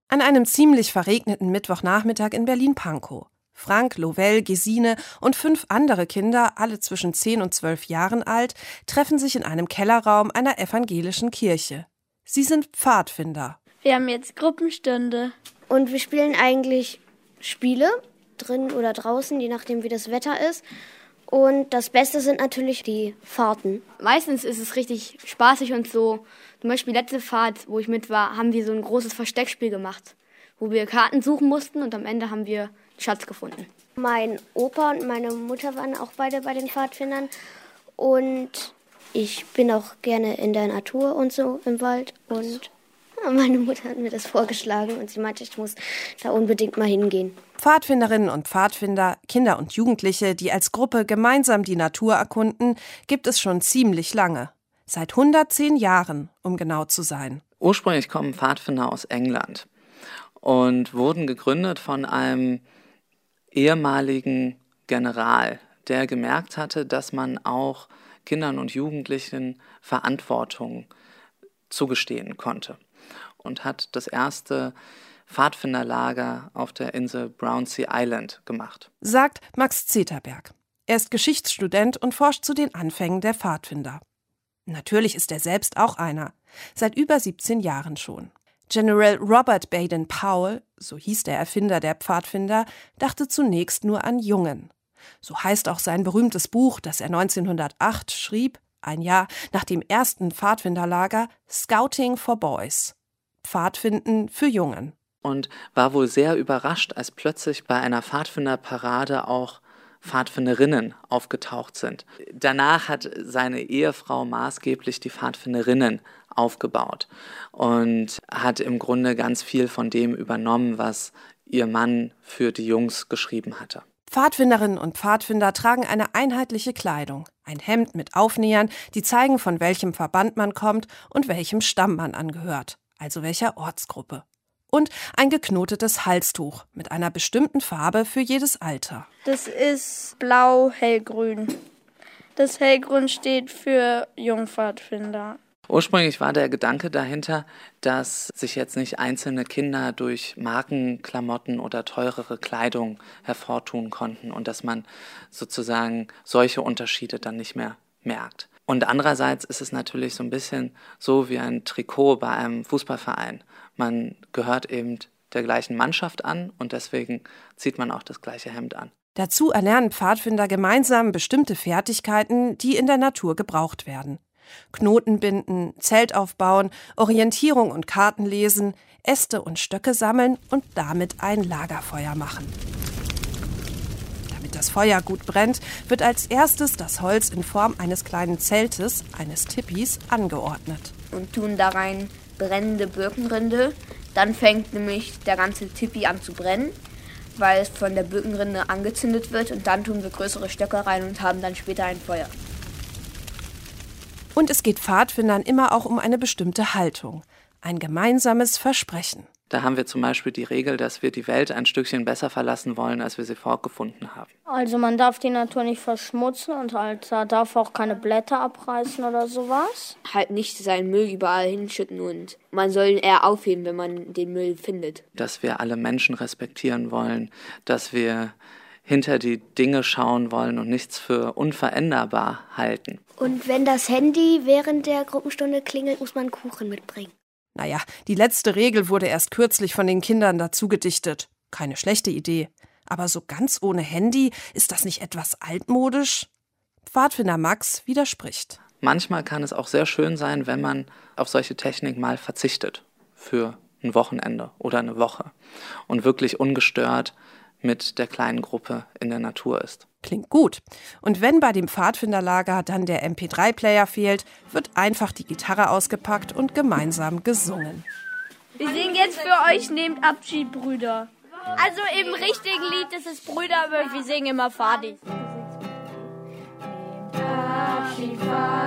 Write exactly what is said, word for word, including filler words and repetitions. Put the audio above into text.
An einem ziemlich verregneten Mittwochnachmittag in Berlin-Pankow. Frank, Lovell, Gesine und fünf andere Kinder, alle zwischen zehn und zwölf Jahren alt, treffen sich in einem Kellerraum einer evangelischen Kirche. Sie sind Pfadfinder. Wir haben jetzt Gruppenstunde. Und wir spielen eigentlich Spiele, drin oder draußen, je nachdem wie das Wetter ist. Und das Beste sind natürlich die Fahrten. Meistens ist es richtig spaßig und so. Zum Beispiel letzte Fahrt, wo ich mit war, haben wir so ein großes Versteckspiel gemacht, wo wir Karten suchen mussten und am Ende haben wir einen Schatz gefunden. Mein Opa und meine Mutter waren auch beide bei den Pfadfindern. Und ich bin auch gerne in der Natur und so im Wald. Und meine Mutter hat mir das vorgeschlagen und sie meinte, ich muss da unbedingt mal hingehen. Pfadfinderinnen und Pfadfinder, Kinder und Jugendliche, die als Gruppe gemeinsam die Natur erkunden, gibt es schon ziemlich lange. Seit hundertzehn Jahren, um genau zu sein. Ursprünglich kommen Pfadfinder aus England und wurden gegründet von einem ehemaligen General, der gemerkt hatte, dass man auch Kindern und Jugendlichen Verantwortung zugestehen konnte. Und hat das erste Pfadfinderlager auf der Insel Brownsea Island gemacht. Sagt Max Zeterberg. Er ist Geschichtsstudent und forscht zu den Anfängen der Pfadfinder. Natürlich ist er selbst auch einer. Seit über siebzehn Jahren schon. General Robert Baden-Powell, so hieß der Erfinder der Pfadfinder, dachte zunächst nur an Jungen. So heißt auch sein berühmtes Buch, das er neunzehnhundertacht schrieb, ein Jahr nach dem ersten Pfadfinderlager, Scouting for Boys. Pfadfinden für Jungen. Und war wohl sehr überrascht, als plötzlich bei einer Pfadfinderparade auch Pfadfinderinnen aufgetaucht sind. Danach hat seine Ehefrau maßgeblich die Pfadfinderinnen aufgebaut und hat im Grunde ganz viel von dem übernommen, was ihr Mann für die Jungs geschrieben hatte. Pfadfinderinnen und Pfadfinder tragen eine einheitliche Kleidung. Ein Hemd mit Aufnähern, die zeigen, von welchem Verband man kommt und welchem Stamm man angehört, also welcher Ortsgruppe. Und ein geknotetes Halstuch mit einer bestimmten Farbe für jedes Alter. Das ist blau-hellgrün. Das Hellgrün steht für Jungpfadfinder. Ursprünglich war der Gedanke dahinter, dass sich jetzt nicht einzelne Kinder durch Markenklamotten oder teurere Kleidung hervortun konnten und dass man sozusagen solche Unterschiede dann nicht mehr merkt. Und andererseits ist es natürlich so ein bisschen so wie ein Trikot bei einem Fußballverein. Man gehört eben der gleichen Mannschaft an und deswegen zieht man auch das gleiche Hemd an. Dazu erlernen Pfadfinder gemeinsam bestimmte Fertigkeiten, die in der Natur gebraucht werden. Knoten binden, Zelt aufbauen, Orientierung und Karten lesen, Äste und Stöcke sammeln und damit ein Lagerfeuer machen. Damit das Feuer gut brennt, wird als erstes das Holz in Form eines kleinen Zeltes, eines Tipis, angeordnet. Und tun da rein brennende Birkenrinde. Dann fängt nämlich der ganze Tipi an zu brennen, weil es von der Birkenrinde angezündet wird. Und dann tun wir größere Stöcke rein und haben dann später ein Feuer. Und es geht Pfadfindern immer auch um eine bestimmte Haltung, ein gemeinsames Versprechen. Da haben wir zum Beispiel die Regel, dass wir die Welt ein Stückchen besser verlassen wollen, als wir sie vorgefunden haben. Also man darf die Natur nicht verschmutzen und halt, da darf auch keine Blätter abreißen oder sowas. Halt nicht seinen Müll überall hinschütten und man soll ihn eher aufheben, wenn man den Müll findet. Dass wir alle Menschen respektieren wollen, dass wir hinter die Dinge schauen wollen und nichts für unveränderbar halten. Und wenn das Handy während der Gruppenstunde klingelt, muss man Kuchen mitbringen. Naja, die letzte Regel wurde erst kürzlich von den Kindern dazu gedichtet. Keine schlechte Idee. Aber so ganz ohne Handy, ist das nicht etwas altmodisch? Pfadfinder Max widerspricht. Manchmal kann es auch sehr schön sein, wenn man auf solche Technik mal verzichtet. Für ein Wochenende oder eine Woche. Und wirklich ungestört mit der kleinen Gruppe in der Natur ist. Klingt gut. Und wenn bei dem Pfadfinderlager dann der M P drei Player fehlt, wird einfach die Gitarre ausgepackt und gemeinsam gesungen. Wir singen jetzt für euch Nehmt Abschied, Brüder. Also im richtigen Lied ist es Brüder, aber wir singen immer Fadi. Nehmt Abschied, Fadi.